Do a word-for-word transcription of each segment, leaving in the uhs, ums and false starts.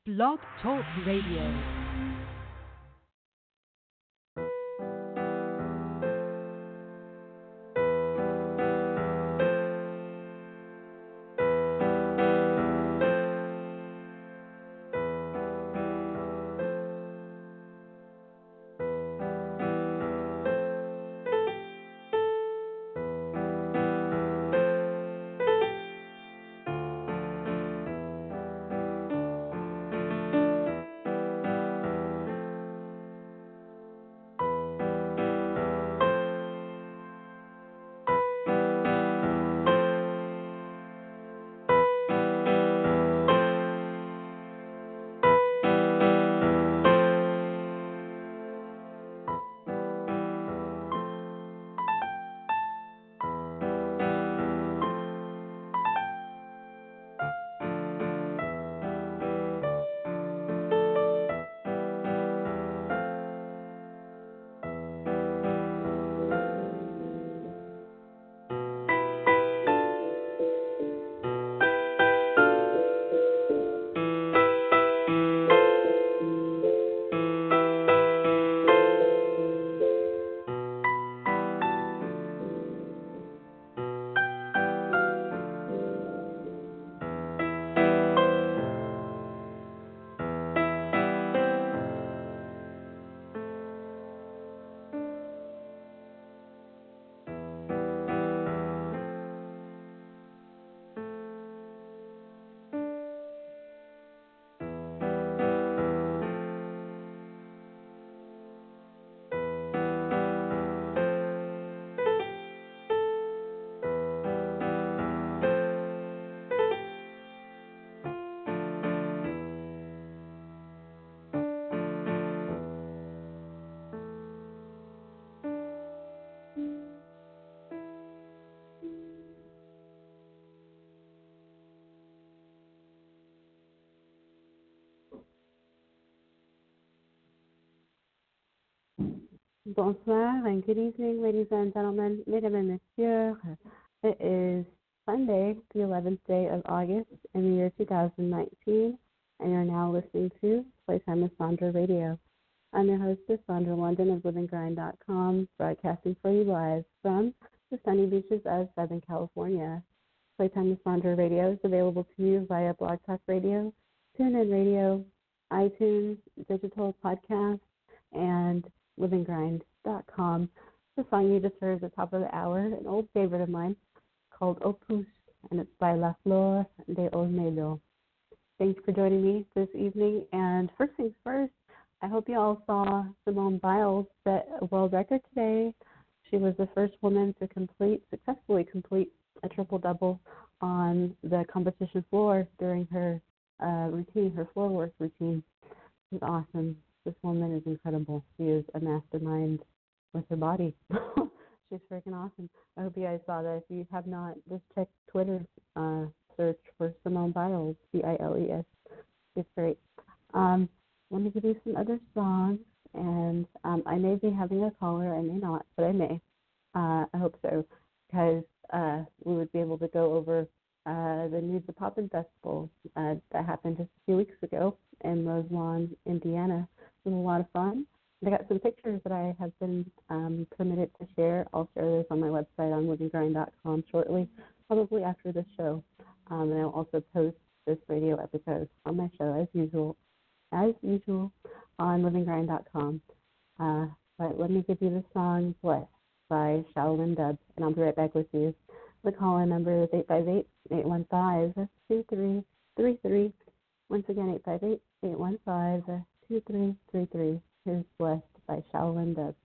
Blog Talk Radio. Bonsoir and good evening, ladies and gentlemen, mesdames et messieurs. It is Sunday, the eleventh day of August in the year two thousand nineteen, and you're now listening to Playtime with Sandra Radio. I'm your hostess, Sandra London of living grind dot com, broadcasting for you live from the sunny beaches of Southern California. Playtime with Sandra Radio is available to you via Blog Talk Radio, TuneIn Radio, iTunes, digital podcast, and living grind dot com. The song you just heard at the top of the hour, an old favorite of mine, called Opus, and it's by La Flor de Olmedo. Thanks for joining me this evening, and first things first, I hope you all saw Simone Biles set a world record today. She was the first woman to complete, successfully complete a triple-double on the competition floor during her uh, routine, her floor work routine. It was awesome. This woman is incredible. She is a mastermind with her body. She's freaking awesome. I hope you guys saw that. If you have not, just check Twitter, uh, search for Simone Biles, B I L E S. It's great. Um, let me give you some other songs, and um, I may be having a caller, I may not, but I may. Uh, I hope so, because uh, we would be able to go over uh, the News of Poppin' Festival uh, that happened just a few weeks ago in Roselawn, Indiana. It was a lot of fun. I got some pictures that I have been um, permitted to share. I'll share those on my website on living grind dot com shortly, probably after this show. Um, and I'll also post this radio episode on my show as usual, as usual on living grind dot com. Uh, but let me give you the song Blessed by Shaolin Dub, and I'll be right back with you. The call-in number is eight five eight, eight one five, two three three three. Once again, eight five eight, eight one five, two three three three. Here's Blessed by Shaolin Dub.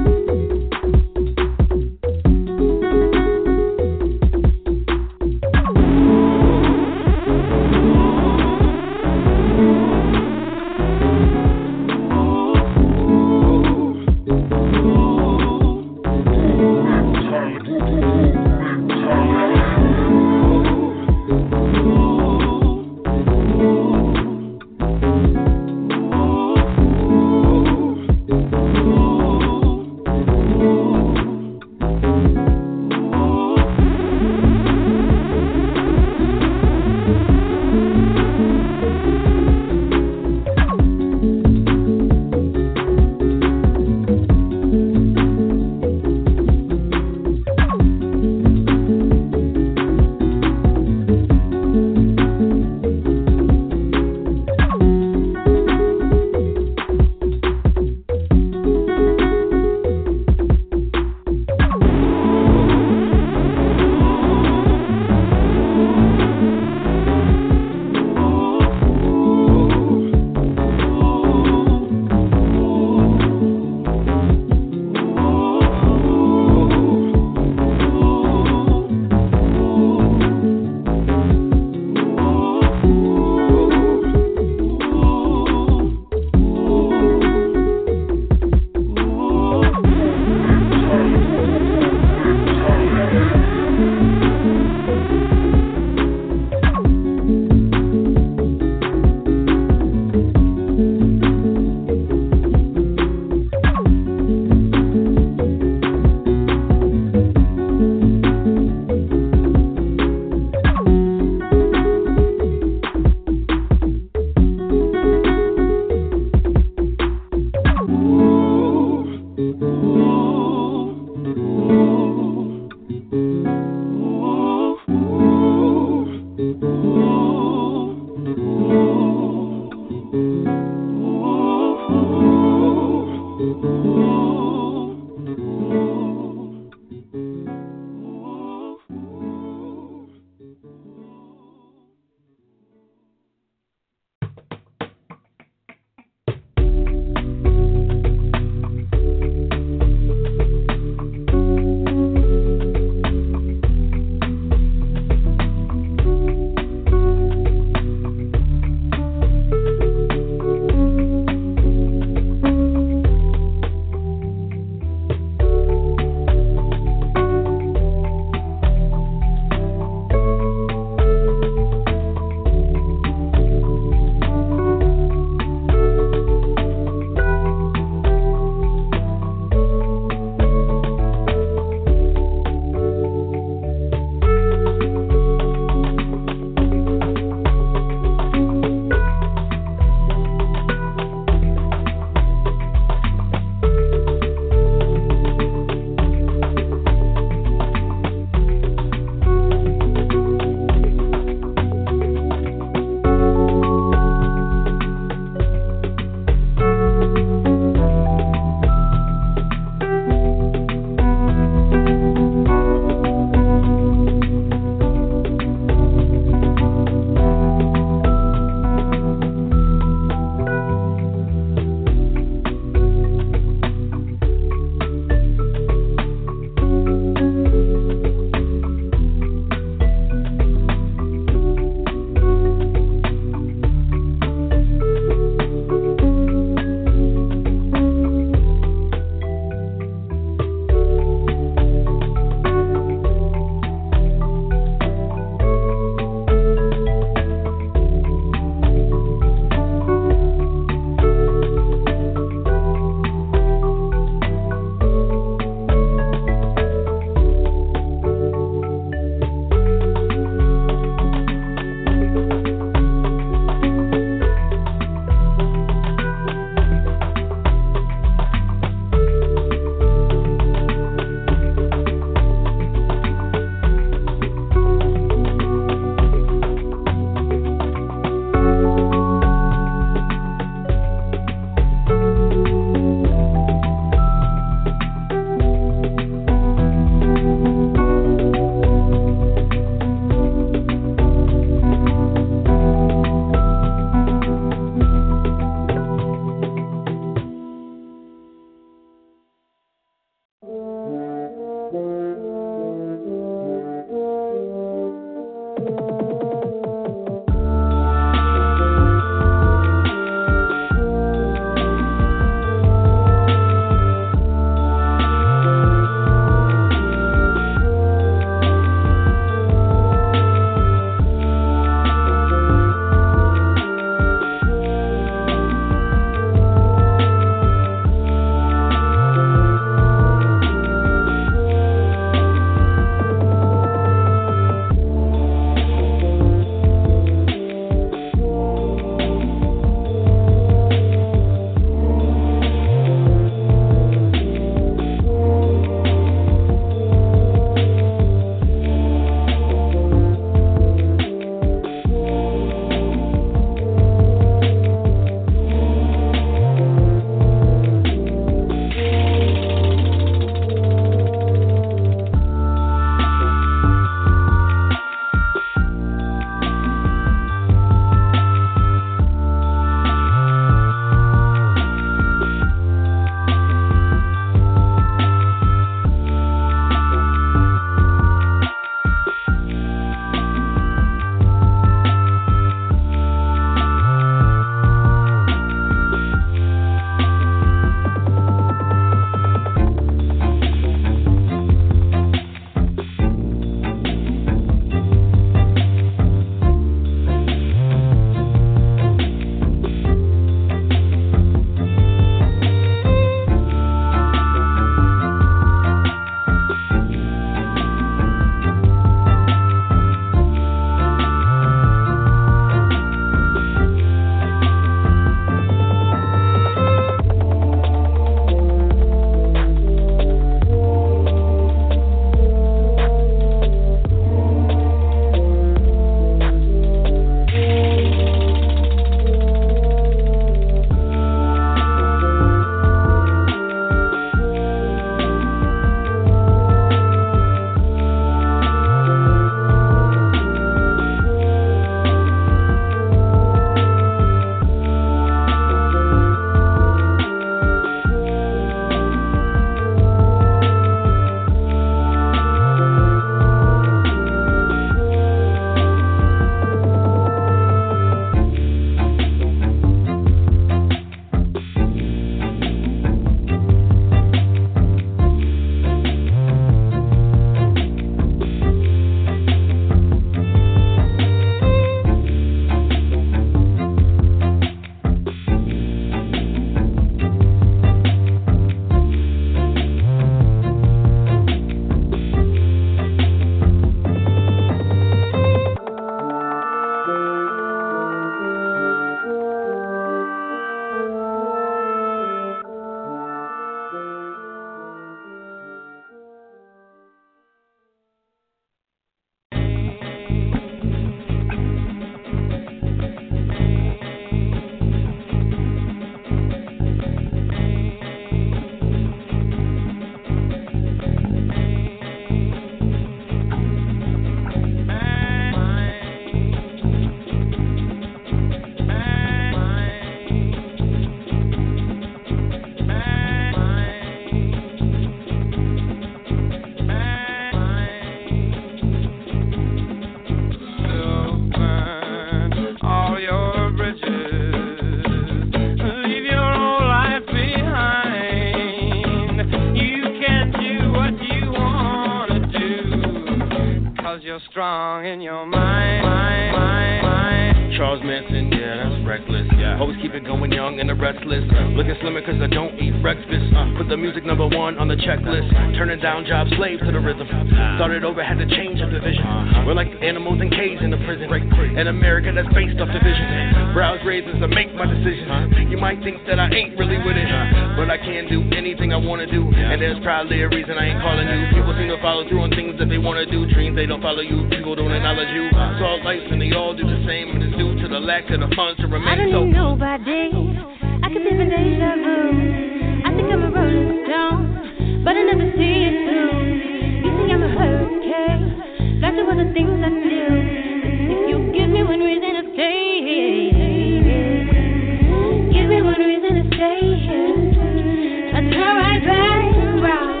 Cause you're strong in your mind, mind, mind, mind. Charles Manson, yeah, that's reckless. Yeah. Always keep it going young and the restless. Looking slimmer cause I don't eat breakfast. Uh, put the music number one on the checklist. Turning down job, slave to the rhythm. Started over, had to change up the vision. We're like the animals in cages in the prison. In America, that's based off division. Brows raises to make my decisions. You might think that I ain't really with it, but I can do anything I wanna do. And there's probably a reason I ain't calling you. People seem to follow through on things that they wanna do. Dreams, they don't follow you. People don't acknowledge you. It's all life and they all do the same. And it's due to the lack of the funds to remain. I don't so need nobody. I can live in deja vu. I think I'm a rolling stone, but I never see it through. You think I'm a hurricane, lots of other things I do. If you give me one reason to stay here, give me one reason to stay here, I turn right back around.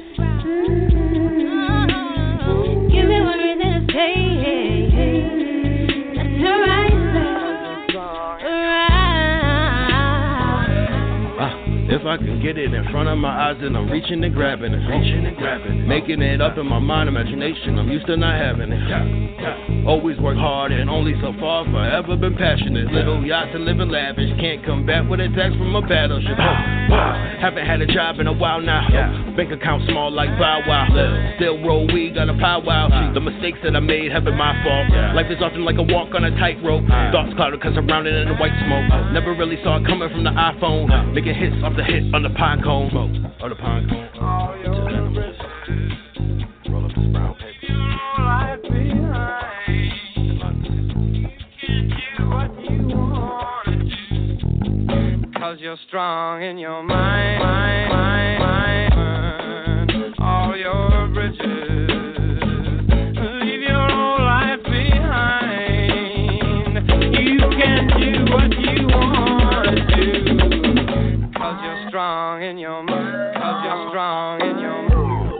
Give me one reason to stay here, I turn right back around. Uh, if I can get it in front of my eyes, then I'm reaching and grabbing it. Reaching and grabbing it. Making it up in my mind, imagination. I'm used to not having it. Yeah, yeah. Always work hard and only so far. Forever been passionate. Little yachts and living lavish. Can't come back with a text from a battleship. Oh, wow. Haven't had a job in a while now. Yeah. Bank account small like Bow Wow. Still roll weed, got a powwow. The mistakes that I made have been my fault. Yeah. Life is often like a walk on a tightrope. Uh, Thoughts clouded cause I'm rounded in the white smoke. Uh, Never really saw it coming from the iPhone. Uh, Making hits off the hit on the pine cone. Smoke. Or the pine cone. All your riches, Roll up this brown paper. life behind. You can do what you want to do. Cause you're strong in your mind, mind, mind, mind. All your riches, leave your whole life behind. You can do what you want to do. Cause you're strong in your mind. Cause you're strong in your mind.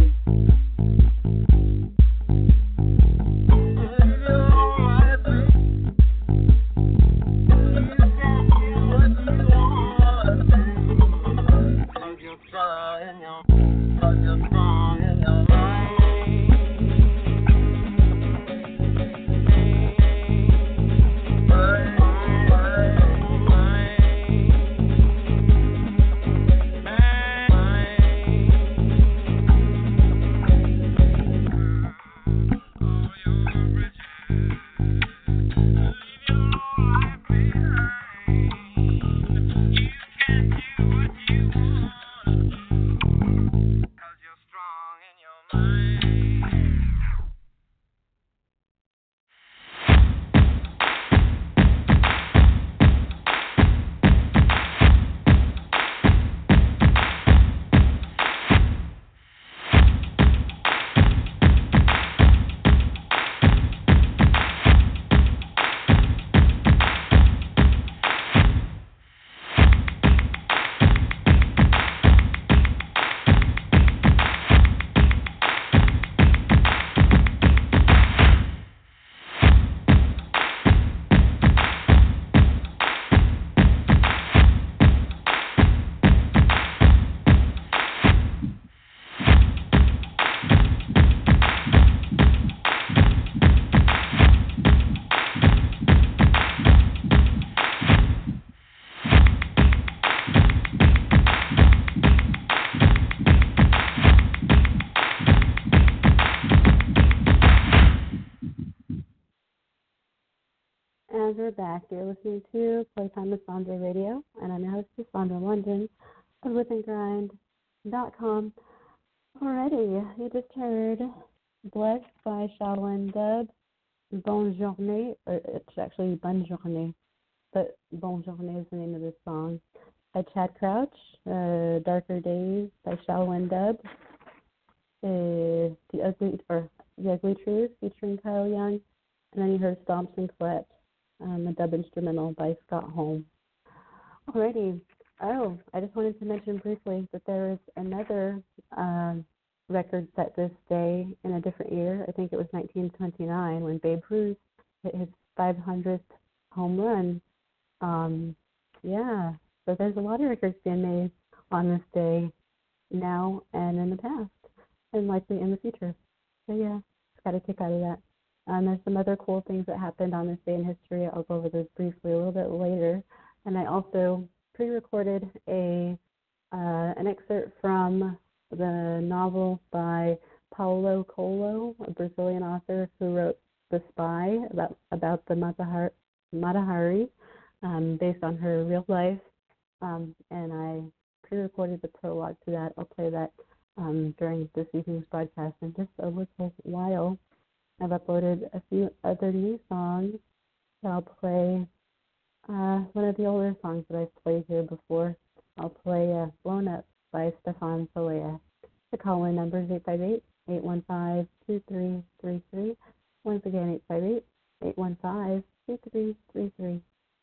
And we're back. You're listening to Playtime with Sandra Radio, and I'm your host, Sandra London of whip and grind dot com. Alrighty, you just heard Blessed by Shaolin Dub, Bonne Journée, or it's actually Bonne Journée, but Bonne Journée is the name of this song, by Chad Crouch, uh, Darker Days by Shaolin Dub, uh, The Ugly, or The Ugly Truth featuring Kyle Young, and then you heard Stomps and Colette, um, a dub instrumental by Scott Holm. Alrighty. Oh, I just wanted to mention briefly that there is another uh, record set this day in a different year. I think it was nineteen twenty-nine when Babe Ruth hit his five hundredth home run. Um, yeah, so there's a lot of records being made on this day now and in the past, and likely in the future. So yeah, it's got a kick out of that. Um, there's some other cool things that happened on this day in history. I'll go over those briefly a little bit later. And I also pre-recorded a uh, an excerpt from the novel by Paulo Coelho, a Brazilian author who wrote The Spy, about about the Matahari, Matahari um, based on her real life. Um, and I pre-recorded the prologue to that. I'll play that um, during this evening's broadcast in just a little while. I've uploaded a few other new songs. So I'll play uh, one of the older songs that I've played here before. I'll play uh, Blown Up by Stefan Solea. The call-in number is eight five eight, eight one five, two three three three. Once again, eight five eight, eight one five, two three three three.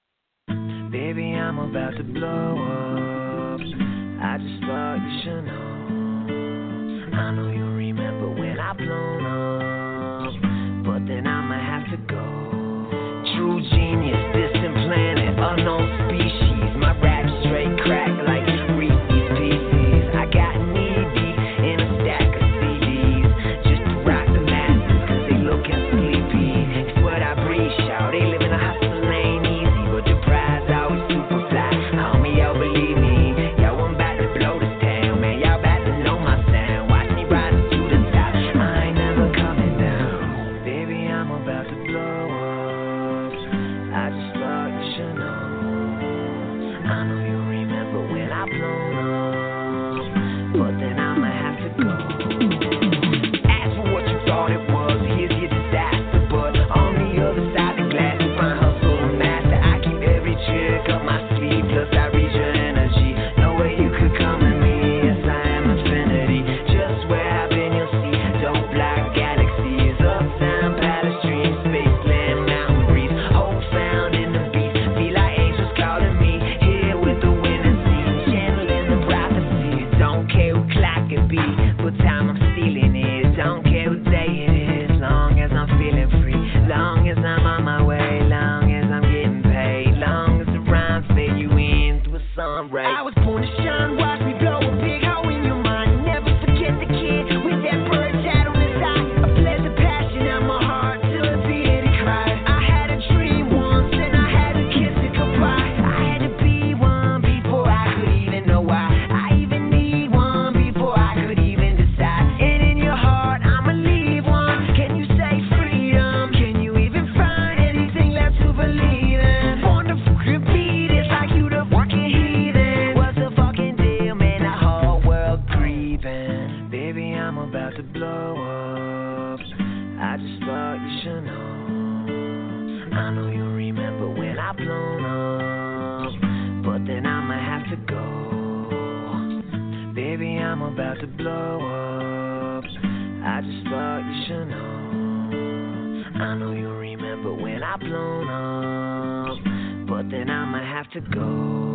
Baby, I'm about to blow up. I just thought you should know. I know you remember when I blown up, but then I'ma have to go. True genius, distant planet, unknown species. My rap straight crack like Reese's Pieces. I got knee deep in a stack of C Ds just to rock the masses, cause they looking sleepy. It's what I breathe, shout. They live in a hustle, ain't easy, but the prize always super fly. Homie, y'all believe me. Y'all I'm about to blow this town, man. Y'all about to know my sound. Watch me rise to the top. I ain't never coming down. Baby, I'm about to blow up. I just thought you should know. I know you remember when I blown up, but then I'ma have to go. Ask for what you thought it was, here's your disaster. But on the other side of the glass, you find hustle and master. I keep every trick up my sleeve, plus I read your energy. No way you could come to me, yes I am infinity. Just where I've been, you'll see. Don't block galaxies, uptown, palace dreams, spaceland, mountain breeze. Hope found in the beat, feel like angels calling me. Here with the winning team, channeling the prophecy. Don't care what clock it be, but time I'm stealing it. Don't care what day it is, long as I'm feeling free. Long as I'm on my way, long as I'm getting paid. Long as the rhymes fade you in through a sun ray. I was born to shine, watch me blow a big hole in your mind. Never forget the kid with that bird tat on his eye. I bled the passion out my heart till at the end he cried. I had a dream once and I had to kiss it goodbye. I had to be one before I could even know why. I even need one before I could even decide. And in your heart I'ma leave one. Can you say freedom? Can you even find anything left to believe in? Wonderful could be this, like you the fucking heathen. What's the fucking deal, man? The whole world grieving. Baby, I'm about to blow up. I just thought you should know. I know you remember when I blown up, but then I'ma have to go. Baby, I'm about to blow up. I just thought you should know. I know you remember when I blown up, but then I'ma have to go.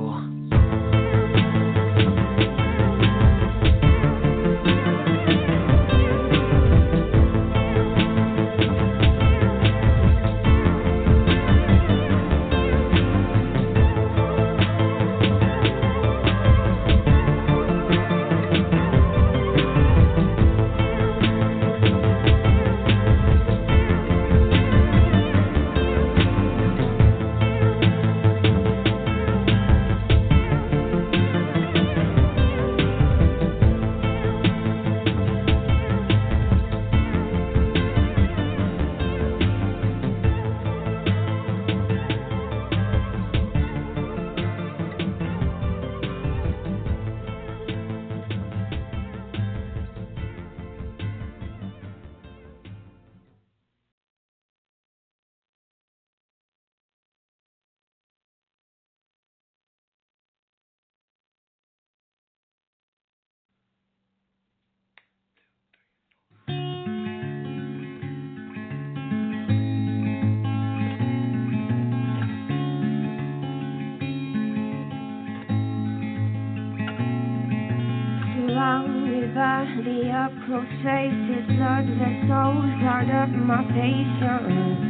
Surrounded by the up-close faces, blood vessels cloud up my patience.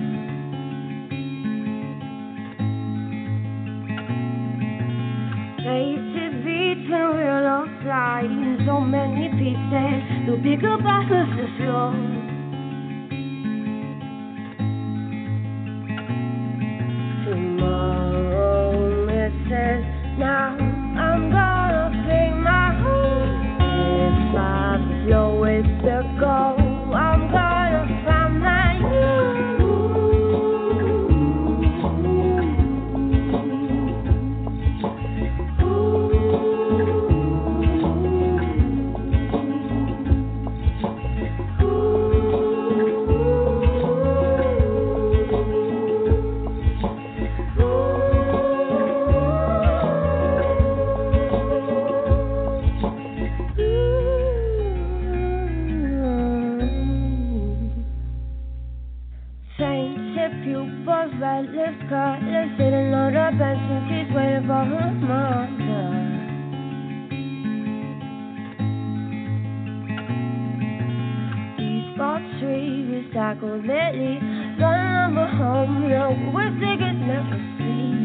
Faces beating real offline, so many pieces to pick up off of the floor. the pupils, redless colors, sitting on the bench and she's waiting for her mother. These fall trees recycle their leaves, running over home, no, we're figures never see.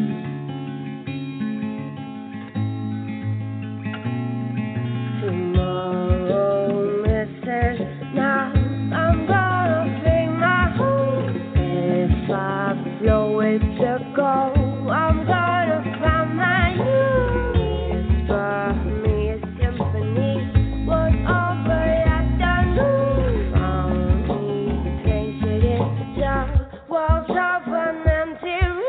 Tomorrow misses now. I'm gonna bring my home. If I flow it to go, I'm gonna find my new. For me, a symphony was all but afternoon. Found me painted in the walls of an empty room.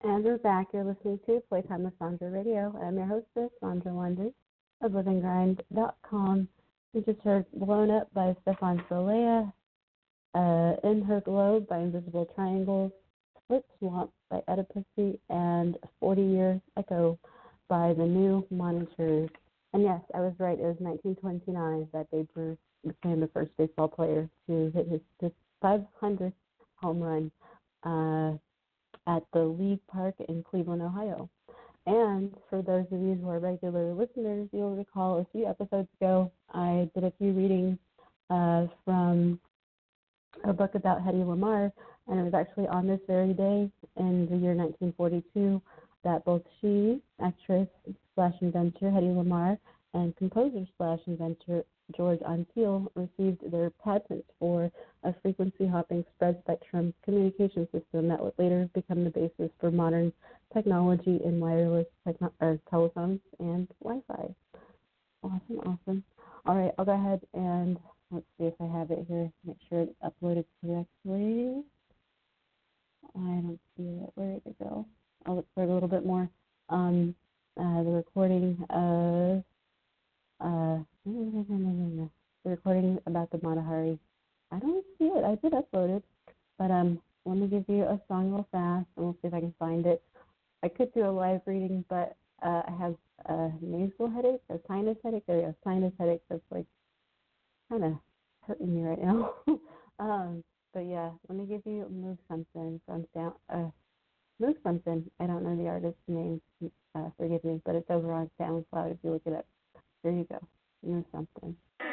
And we're back. You're listening to Playtime with Sandra Radio. I'm your hostess, Sandra Wonders of living grind dot com. We just heard Blown Up by Stefan Solea, uh, In Her Globe by Invisible Triangles, Split Swamp by Oedipusy, and forty Years Echo by The New Monitors. And yes, I was right. It was nineteen twenty-nine that Babe Ruth became the first baseball player to hit his, his five hundredth home run uh, at the League Park in Cleveland, Ohio. And for those of you who are regular listeners, you'll recall a few episodes ago, I did a few readings uh, from a book about Hedy Lamarr, and it was actually on this very day in the year nineteen forty-two that both she, actress slash inventor Hedy Lamarr, and composer slash inventor George Antheil received their patent for a frequency-hopping spread-spectrum communication system that would later become the basis for modern technology in wireless techno- or telephones and Wi-Fi. Awesome, awesome. All right, I'll go ahead and let's see if I have it here. Make sure it's uploaded correctly. I don't see it. Where did it go? I'll look for it a little bit more. Um, uh, the recording of uh, the recording about the Matahari. I don't see it. I did upload it, but um, let me give you a song real fast, and we'll see if I can find it. I could do a live reading, but uh, I have a nasal headache, a sinus headache. There you go, sinus headache. That's like kind of hurting me right now. um, but yeah, let me give you Move Something from Sound. Uh, Move Something. I don't know the artist's name. Uh, forgive me, but it's over on SoundCloud if you look it up. There you go. Move Something.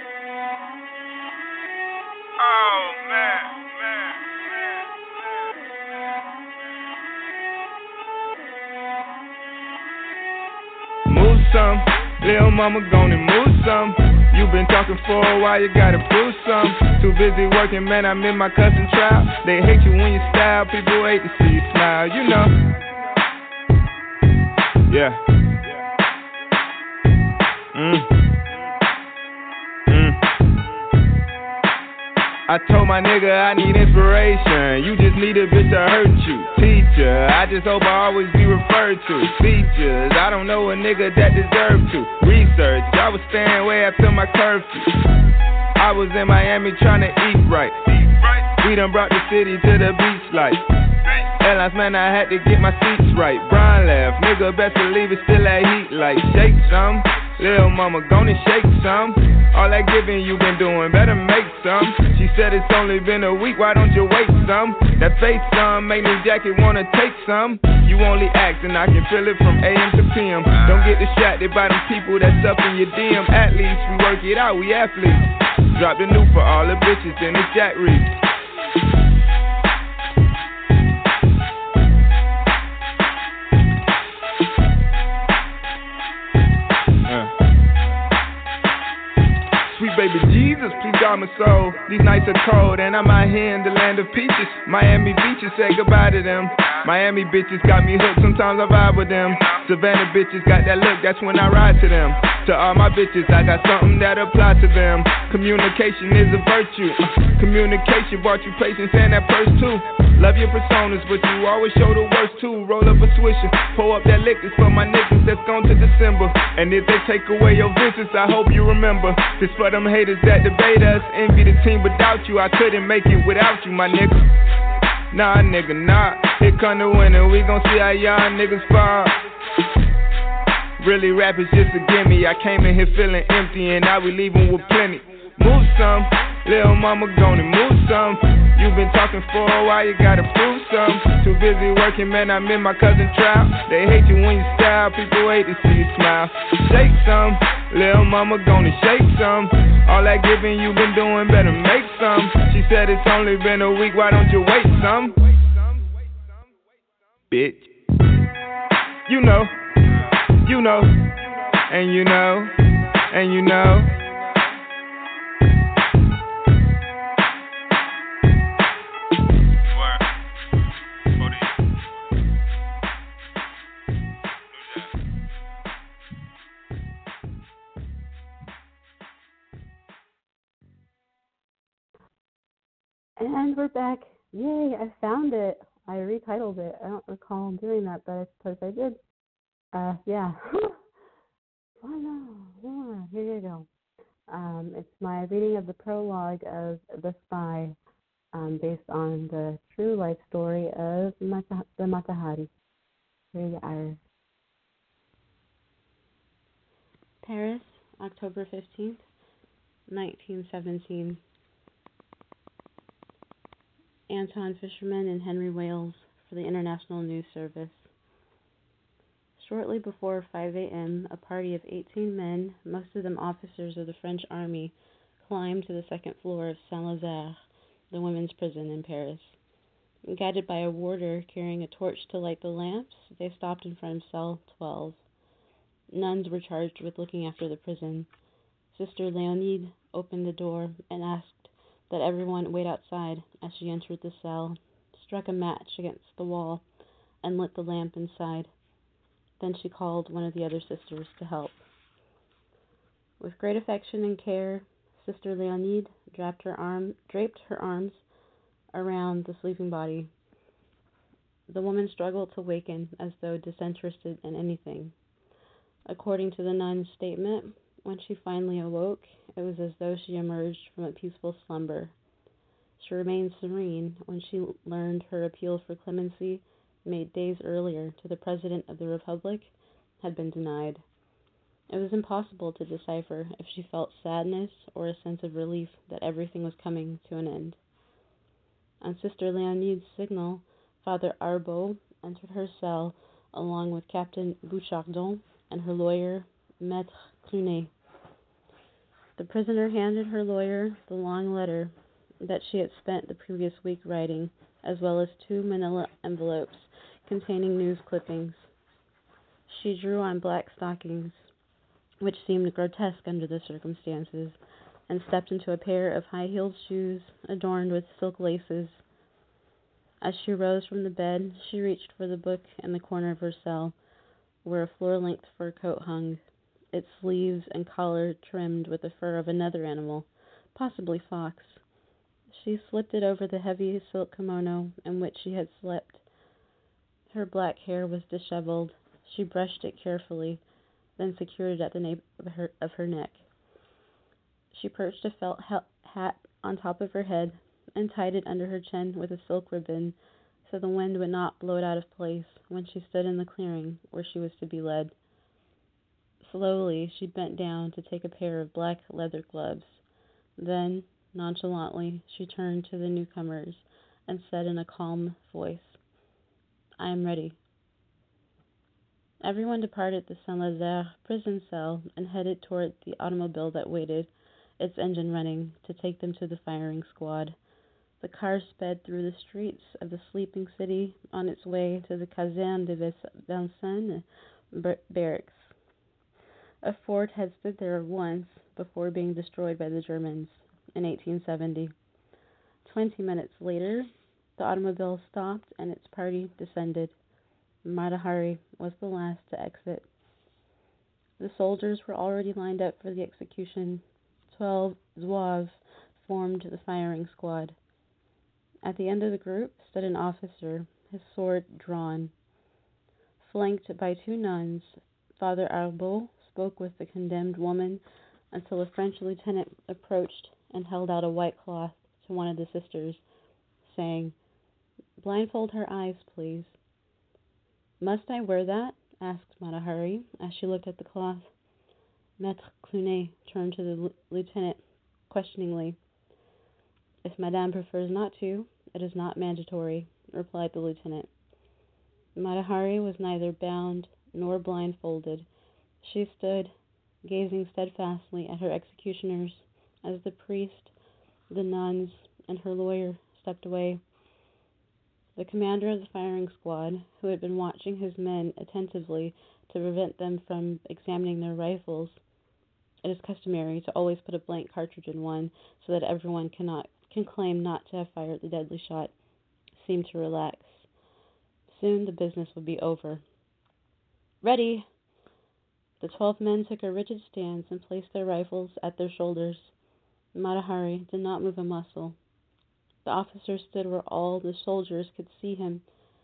Oh man, man, man, man. Move some, little mama gonna move some. You been talking for a while, you gotta prove some. Too busy working, man, I'm in my cousin trial. They hate you when you style, people hate to see you smile, you know. Yeah. Mm. Mm. I told my nigga I need inspiration. You just need a bitch to hurt you. Teacher, I just hope I always be referred to. Features, I don't know a nigga that deserve to. Research, I was staying way after my curfew. I was in Miami trying to eat right. We done brought the city to the beach like Airlines, man, I had to get my seats right. Brian left, nigga, best believe it's still that heat like shake some. Lil' mama gonna shake some. All that giving you been doing, better make some. She said it's only been a week, why don't you wait some? That face some, make me jacket wanna take some. You only act and I can feel it from A M to P M. Don't get distracted by them people that's up in your D M. At least we work it out, we athletes. Drop the new for all the bitches in the chat read. Baby Jesus, please guard my soul. These nights are cold and I'm out here in the land of peaches. Miami beaches, say goodbye to them. Miami bitches got me hooked, sometimes I vibe with them. Savannah bitches got that look, that's when I ride to them. To all my bitches, I got something that apply to them. Communication is a virtue. uh, Communication brought you patience and that purse too. Love your personas, but you always show the worst too. Roll up a swisher, pull up that liquor for my niggas that's gone to December. And if they take away your visits, I hope you remember. This for them haters that debate us, envy the team without you. I couldn't make it without you, my nigga. Nah, nigga, nah. Here come the winter, we gon' see how y'all niggas fall. Really rap is just a gimme. I came in here feeling empty and now we leaving with plenty. Move some, lil' mama gonna move some. You been talking for a while, you gotta prove some. Too busy working, man, I'm in my cousin trial. They hate you when you style, people hate to see you smile. Shake some, lil' mama gonna shake some. All that giving you been doing, better make some. She said it's only been a week, why don't you wait some? Bitch. You know, you know, and you know, and you know. And we're back. Yay, I found it. I retitled it. I don't recall doing that, but I suppose I did. Uh, yeah. Oh no, yeah, here you go. Um, it's my reading of the prologue of The Spy, um, based on the true life story of Mata- the Matahari. Here you are. Paris, October fifteenth, nineteen seventeen. Anton Fisherman and Henry Wales for the International News Service. Shortly before five a.m., a party of eighteen men, most of them officers of the French army, climbed to the second floor of Saint-Lazare, the women's prison in Paris. Guided by a warder carrying a torch to light the lamps, they stopped in front of cell twelve. Nuns were charged with looking after the prison. Sister Leonide opened the door and asked that everyone wait outside as she entered the cell, struck a match against the wall, and lit the lamp inside. Then she called one of the other sisters to help. With great affection and care, Sister Leonide draped her, arm, draped her arms around the sleeping body. The woman struggled to waken as though disinterested in anything. According to the nun's statement, when she finally awoke, it was as though she emerged from a peaceful slumber. She remained serene when she learned her appeal for clemency, made days earlier to the President of the Republic, had been denied. It was impossible to decipher if she felt sadness or a sense of relief that everything was coming to an end. On Sister Leonide's signal, Father Arbeau entered her cell along with Captain Bouchardon and her lawyer, Maître Clunet. The prisoner handed her lawyer the long letter that she had spent the previous week writing, as well as two manila envelopes containing news clippings. She drew on black stockings, which seemed grotesque under the circumstances, and stepped into a pair of high-heeled shoes adorned with silk laces. As she rose from the bed, she reached for the book in the corner of her cell, where a floor-length fur coat hung, its sleeves and collar trimmed with the fur of another animal, possibly fox. She slipped it over the heavy silk kimono in which she had slept. Her black hair was disheveled. She brushed it carefully, then secured it at the nape of her, of her neck. She perched a felt hat on top of her head and tied it under her chin with a silk ribbon so the wind would not blow it out of place when she stood in the clearing where she was to be led. Slowly, she bent down to take a pair of black leather gloves. Then, nonchalantly, she turned to the newcomers and said in a calm voice, "I am ready." Everyone departed the Saint-Lazare prison cell and headed toward the automobile that waited, its engine running, to take them to the firing squad. The car sped through the streets of the sleeping city on its way to the Caserne de Vincennes barracks. A fort had stood there once before being destroyed by the Germans in eighteen seventy. Twenty minutes later, the automobile stopped and its party descended. Mata Hari was the last to exit. The soldiers were already lined up for the execution. Twelve Zouaves formed the firing squad. At the end of the group stood an officer, his sword drawn. Flanked by two nuns, Father Arbeau spoke with the condemned woman until a French lieutenant approached and held out a white cloth to one of the sisters, saying, "Blindfold her eyes, please." "Must I wear that?" asked Mata Hari as she looked at the cloth. Maître Clunet turned to the lieutenant questioningly. "If Madame prefers not to, it is not mandatory," replied the lieutenant. Mata Hari was neither bound nor blindfolded. She stood, gazing steadfastly at her executioners as the priest, the nuns, and her lawyer stepped away. The commander of the firing squad, who had been watching his men attentively to prevent them from examining their rifles — it is customary to always put a blank cartridge in one so that everyone cannot can claim not to have fired the deadly shot — seemed to relax. Soon the business would be over. "Ready!" The twelve men took a rigid stance and placed their rifles at their shoulders. Mata Hari did not move a muscle. The officer stood where all the soldiers could see him,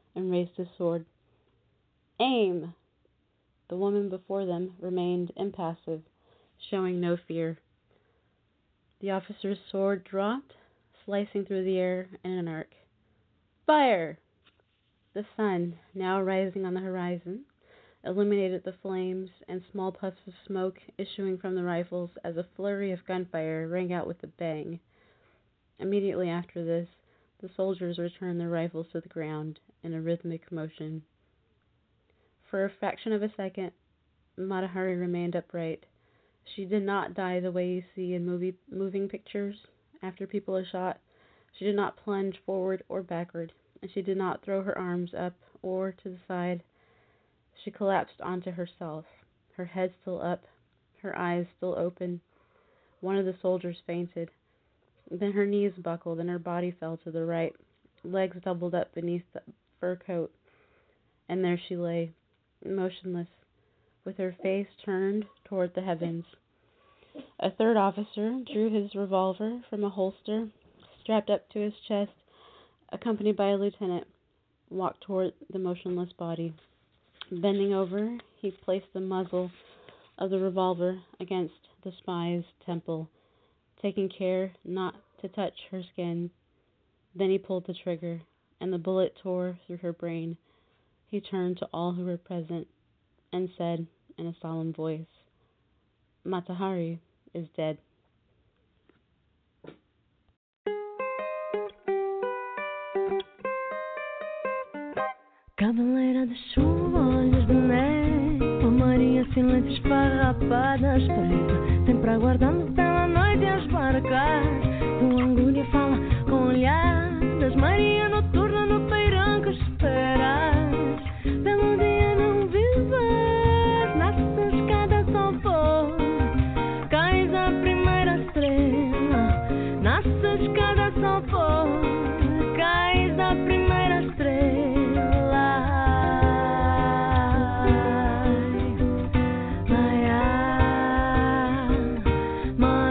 and raised his sword. Aim! The woman before them remained impassive, showing no fear. The officer's sword dropped, slicing through the air in an arc. Fire! The sun, now rising on the horizon, illuminated the flames and small puffs of smoke issuing from the rifles as a flurry of gunfire rang out with a bang. Immediately after this, the soldiers returned their rifles to the ground in a rhythmic motion. For a fraction of a second, Mata Hari remained upright. She did not die the way you see in movie moving pictures after people are shot. She did not plunge forward or backward, and she did not throw her arms up or to the side. She collapsed onto herself, her head still up, her eyes still open. One of the soldiers fainted. Then her knees buckled and her body fell to the right, legs doubled up beneath the fur coat. And there she lay, motionless, with her face turned toward the heavens. A third officer drew his revolver from a holster, strapped up to his chest, accompanied by a lieutenant, walked toward the motionless body. Bending over, he placed the muzzle of the revolver against the spy's temple, taking care not to touch her skin. Then he pulled the trigger, and the bullet tore through her brain. He turned to all who were present and said in a solemn voice, Mata Hari is dead. Cavaleira de chuva, olhos de neve, a marinha silente esfarrapada, espreita, sempre aguardando pela noite a esbarcar. Tua angúnia fala com olhadas, Maria noturna no peirão que esperas. Pelo dia não vives, nasce escada só pôr, cais a primeira estrela, nasce escada só pôr, cais a primeira estrela. My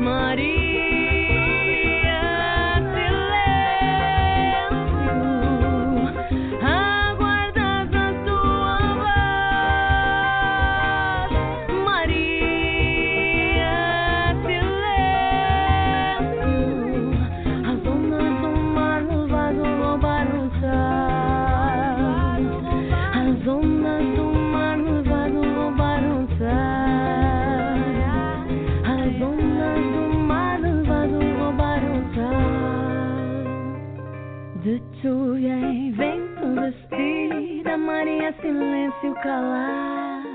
Silêncio calada.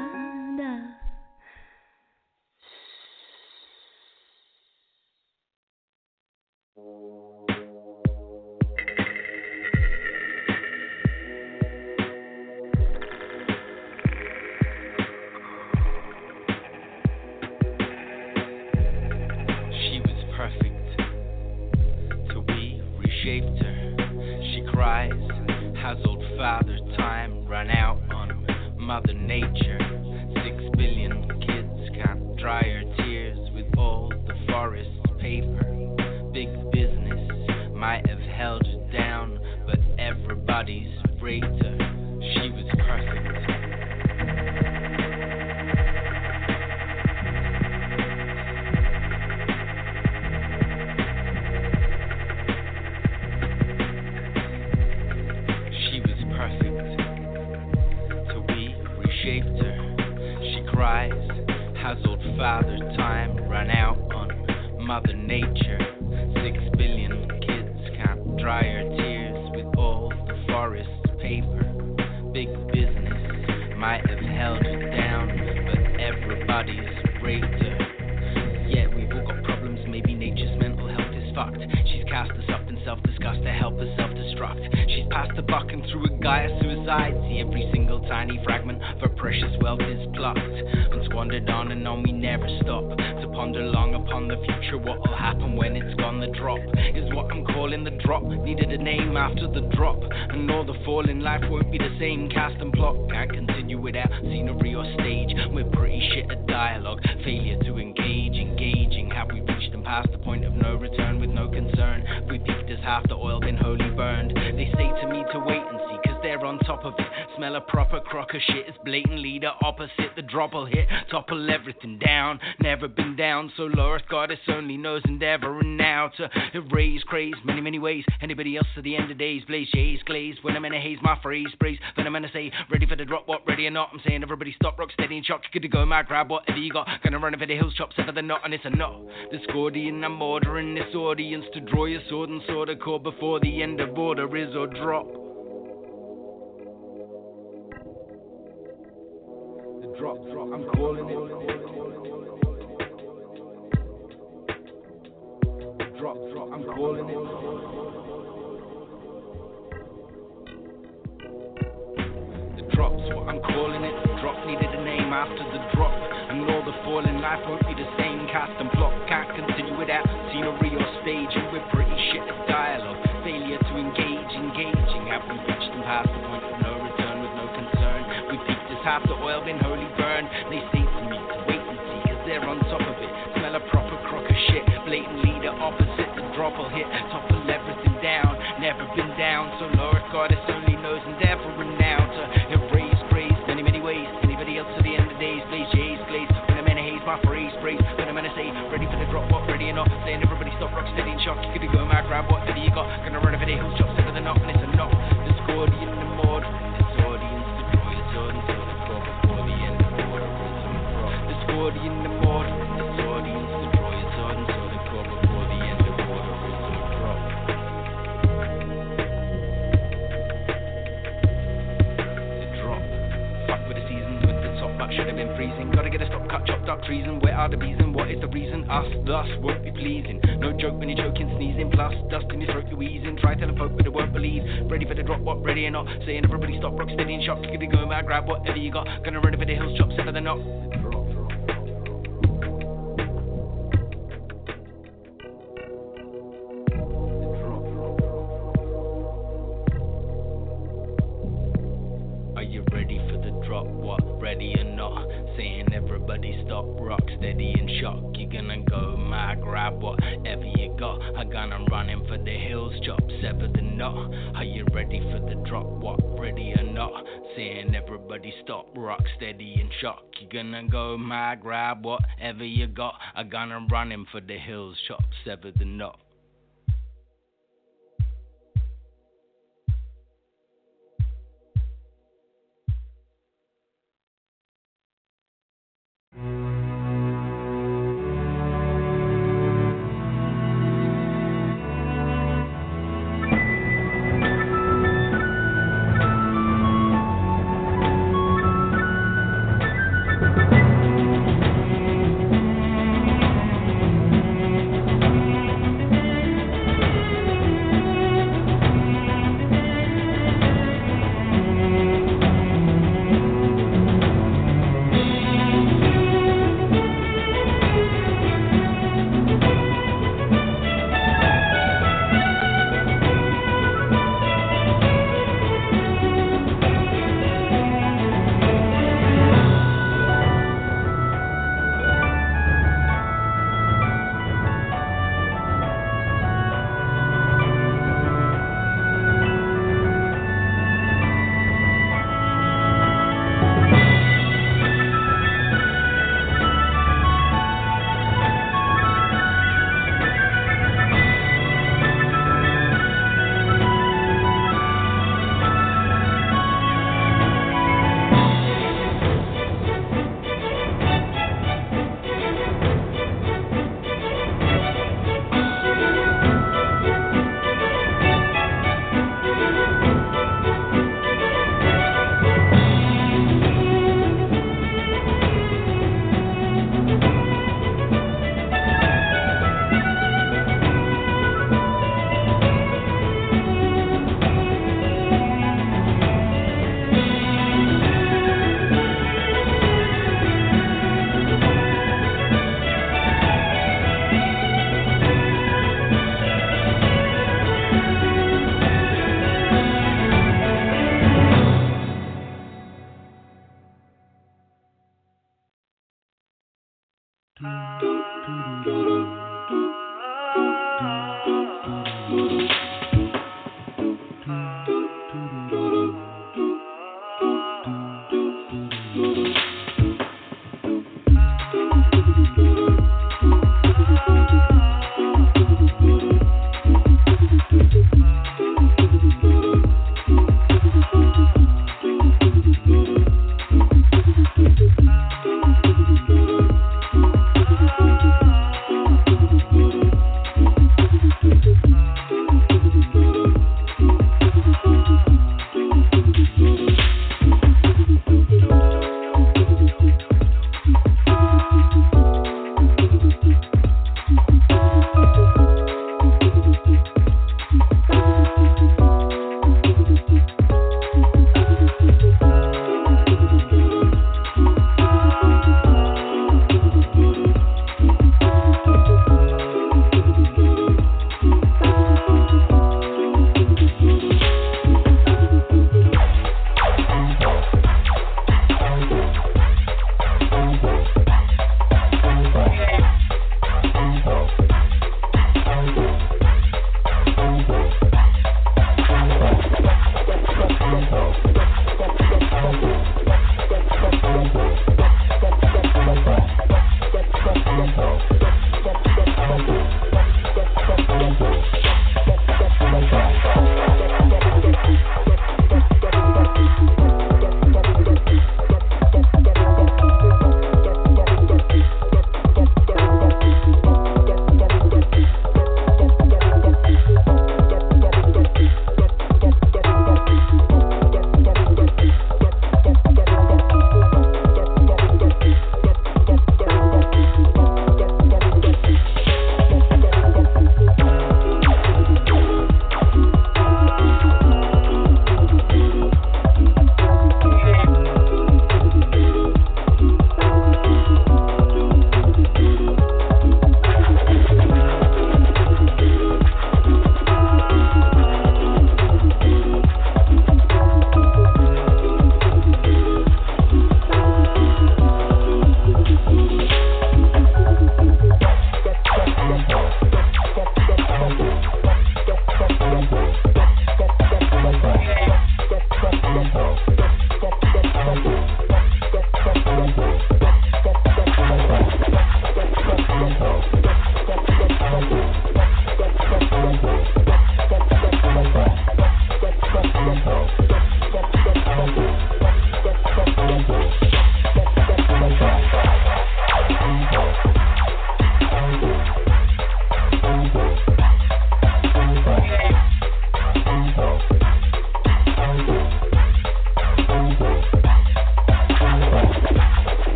She was perfect. Till we reshaped her. She cries. Has old father time run out on Mother Nature? Six billion kids can't dry her tears with all the forest paper. Big business might have held her down, but everybody's raped her. She was perfect. Has old father time run out on Mother Nature? Six billion kids can't dry her tears with all the forest paper. Big business might have held her down, but everybody's raped her. Yeah, we've all got problems, maybe nature's mental health is fucked. She's cast us up in self-disgust to help us self-destruct. She's passed the buck and through a Gaia suicide. See every single tiny fragment of her precious wealth is plucked. Once wandered on and on, we never stop to ponder long upon the future. What will happen when it's gone? The drop is what I'm calling the drop. Needed a name after the drop, and all the fall in life won't be the same. Cast and plot can't continue without scenery or stage. We're pretty shit at dialogue, failure to engage. Engaging, have we reached and past the point of no return with no concern? We peaked as half the oil been wholly burned. They say to me to wait and see, cause they're on top of it. Smell a proper crock of shit, it's blatantly the opposite. The drop will hit, topple everything down. Never been down so low, earth goddess only knows endeavoring now to erase craze many many ways. Anybody else to the end of days, blaze jays glaze. When I'm in a haze, my phrase sprays. Then I'm gonna say ready for the drop, what ready or not? I'm saying everybody stop, rock steady and shock. Good to go, my grab whatever you got. Gonna run over the hills, chop sever the knot, and it's a knot. Discordian, I'm ordering this audience to draw your sword and sword a cord before the end of order is or drop. The drop, drop, I'm calling it. Drop, drop, I'm calling it. The drop's what I'm calling it. The drop needed a name after the drop. And all the fall in life won't be the same. Cast and plot can't continue without scenery or stage. And we're pretty shit at dialogue. Failure to engage, engaging. Have we reached and past the point of no return with no concern? We peaked as half the oil been wholly burned. They say to me to wait and see, cause they're on top of it. Smell a proper crock of shit, blatantly the opposite. The drop will hit, topple everything down. Never been down so low, earth goddess only knows endeavoring now to erase praise many many ways. Anybody else to the end of days, blaze jays glaze. When I'm in a haze, my phrase sprays. When I'm gonna say ready for the drop, what ready or not? Saying everybody stop, rock steady and shock. You could go mad, grab whatever you got. Gonna run over the hills, chop sever the knot, and it's a knot. Discordian, the mod, this audience to draw your sword and sword and drop before the end of order is on drop. Discordian, the mod, this audience to draw your sword and sword and drop before the end of order is on drop. The drop, fuck with the seasons with the top back should have been freezing. Gotta get a stop, cut, chopped up trees and where are the bees and what is the reason? Us, thus, won't be pleasing. No joke when you're choking, sneezing, plus dust in your throat, you're wheezing. Try telling folk but they won't believe. Ready for the drop, what ready or not? Saying everybody stop, rock steady and shock. Gonna go mad, grab whatever you got. Gonna run over the hills, chop sever the knot. Are you ready for the drop? What ready or not? Saying everybody stop, rock steady and shock. You're gonna go mad, grab I gun, I'm running for the hills, chop, sever the knot. Are you ready for the drop? What, ready or not? Saying everybody stop, rock steady and shock. You gonna go mad, grab whatever you got. I gun, I'm running for the hills, chop, sever the knot.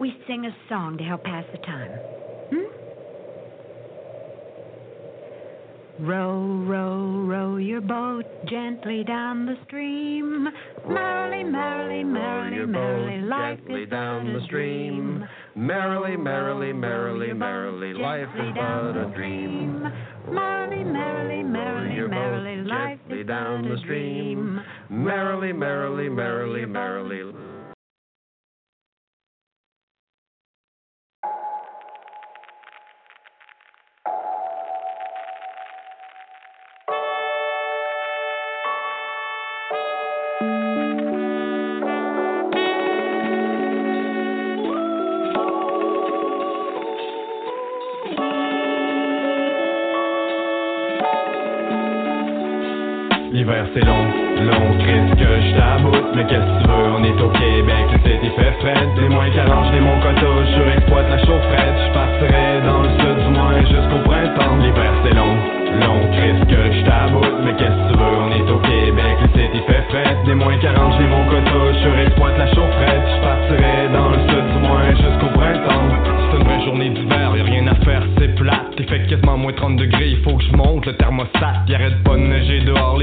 we sing a song to help pass the time? Hmm? Row, row, row your boat gently down the stream. Merrily, merrily, merrily, merrily, life is but a dream. Merrily, merrily, merrily, merrily, life is but a dream. Merrily, merrily, merrily, merrily, life is down but the a stream. dream. Merrily, merrily, merrily, merrily. L'hiver c'est long, long, triste que je t'aboute. Mais qu'est-ce que tu veux, on est au Québec, le city fait frais. Des moins quarante, j'ai mon quota, je surexploite la chaufferette. Je partirai dans le sud du moins jusqu'au printemps. L'hiver c'est long, long, triste que je t'aboute. Mais qu'est-ce que tu veux, on est au Québec, le city fait frais. Des moins quarante, j'ai mon quota, je surexploite la chaufferette. Je partirai dans le sud du moins jusqu'au printemps. C'est une vraie journée d'hiver, y'a rien à faire, c'est plate. Il fait quasiment moins trente degrés, il faut que je monte le thermostat. Y'arrête pas de neiger dehors,